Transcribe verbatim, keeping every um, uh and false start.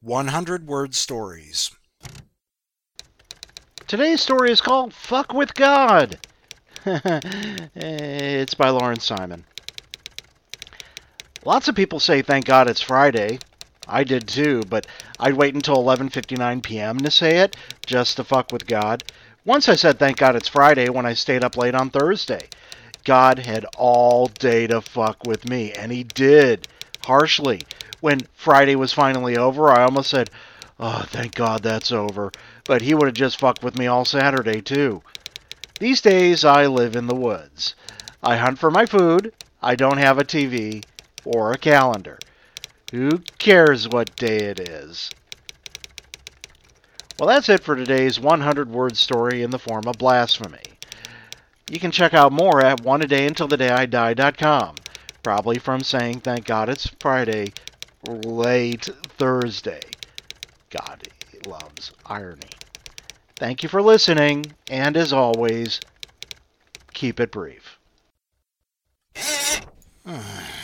one hundred word stories. Today's story is called Fuck with God. It's by Lauren Simon. Lots of people say thank God it's Friday. I did too, but I'd wait until eleven fifty-nine p.m. to say it, just to fuck with God. Once I said thank God it's Friday when I stayed up late on Thursday. God had all day to fuck with me, and he did, harshly. When Friday was finally over, I almost said, oh, thank God that's over. But he would have just fucked with me all Saturday, too. These days, I live in the woods. I hunt for my food. I don't have a T V or a calendar. Who cares what day it is? Well, that's it for today's one hundred word story in the form of blasphemy. You can check out more at one a day until the day I die dot com. Probably from saying thank God it's Friday, late Thursday. God loves irony. Thank you for listening, and as always, keep it brief.